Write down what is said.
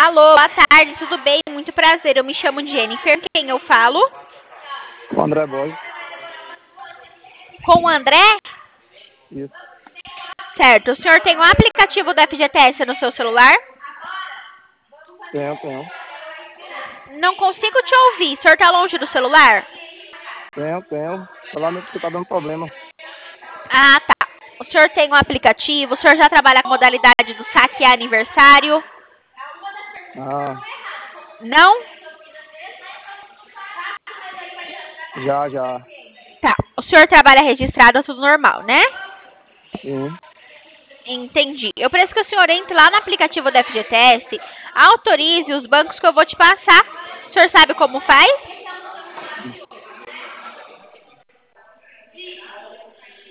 Alô, boa tarde, tudo bem? Muito prazer, eu me chamo Jennifer. Com quem eu falo? O André Borges. Com o André? Isso. Certo, o senhor tem um aplicativo do FGTS no seu celular? Tenho. Não consigo te ouvir, o senhor tá longe do celular? Tenho. Falar nisso que tá dando problema. Ah, tá. O senhor tem um aplicativo, o senhor já trabalha com modalidade do saque aniversário? Ah, Não? já. Tá. O senhor trabalha registrado, tudo normal, né? Sim. Entendi. Eu preciso que o senhor entre lá no aplicativo da FGTS, autorize os bancos que eu vou te passar. O senhor sabe como faz?